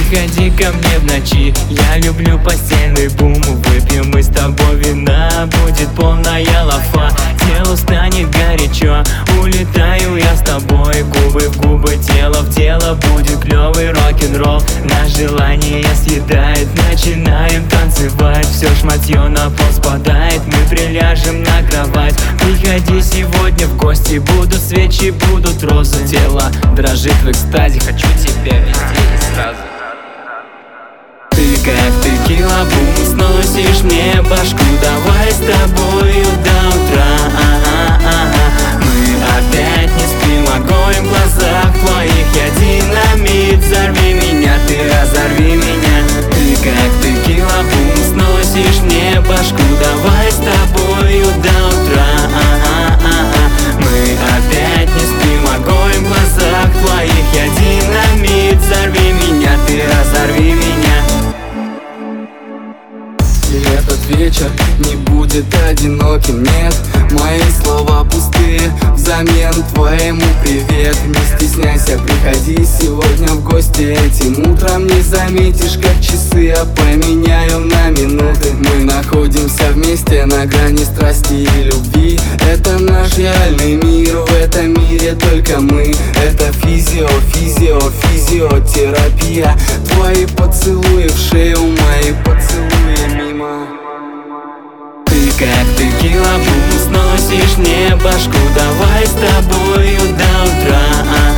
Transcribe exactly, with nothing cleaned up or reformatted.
приходи ко мне в ночи. Я люблю постельный бум. Выпьем мы с тобой вина, будет полная лафа. Телу станет горячо, улетаю я с тобой. Губы в губы, тело в тело, будет клёвый рок-н-ролл. Наш желание съедает, начинаем танцевать. Все шматье на пол спадает, мы приляжем на кровать. Приходи сегодня в гости, будут свечи, будут розы. Тело дрожит в экстазе, хочу тебя везде и сразу. Ты как текила бум, сносишь мне башку. Давай с тобою до утра, ага, ага. Мы опять не спим, огонь в глазах твоих. Я динамит, взорви меня, ты разорви меня. Ты как текила бум, сносишь мне башку. Давай с тобою до утра, ага, ага. Мы опять не спим, огонь в глазах твоих. Я динамит, взорви меня, ты разорви меня. И этот вечер не будет одиноким, нет. Мои слова пустые, взамен твоему привет. Не стесняйся, приходи сегодня в гости. Этим утром не заметишь, как часы я поменяю на минуты. Мы находимся вместе на грани страсти и любви. Это наш реальный мир, в этом мире только мы. Это физио, физио, физиотерапия. Твои поцелуи в шею, мои поцелуи мимо. Ты как текила бум, сносишь мне башку. Давай с тобою до утра,